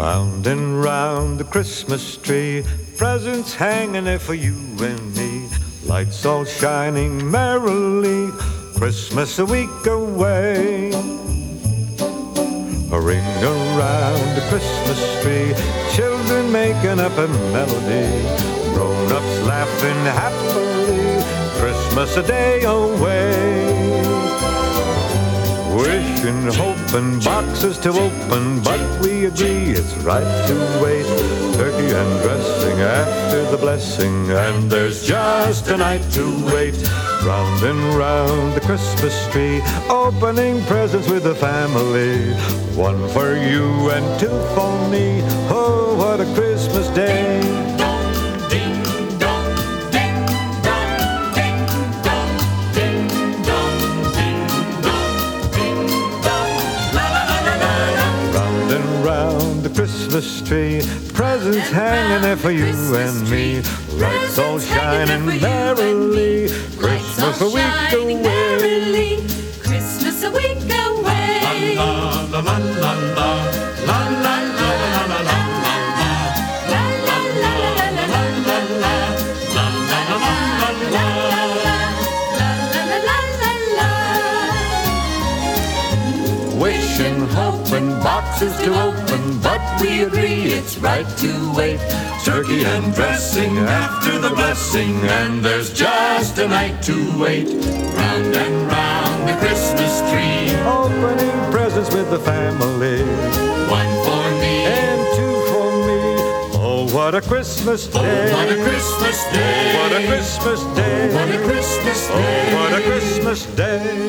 Round and round the Christmas tree, presents hanging there for you and me. Lights all shining merrily, Christmas a week away. A ring around the Christmas tree, children making up a melody, grown-ups laughing happily, Christmas a day away. Wishing, hoping, boxes to open, but we agree it's right to wait. Turkey and dressing after the blessing, and there's just a night to wait. Round and round the Christmas tree, opening presents with the family. One for you and two for me, oh, what a Christmas day. Christmas tree, presents hanging there for you and me. Lights all shining merrily, Christmas a week away. Christmas a week away. La la la la la la la la la la. Wishing, hoping, boxes to open, but we agree it's right to wait. Turkey and dressing after the blessing, and there's just a night to wait. Round and round the Christmas tree, opening presents with the family. One for me and two for me. Oh, what a Christmas day! Oh, what a Christmas day! What a Christmas day! What a Christmas day! Oh, what a Christmas day!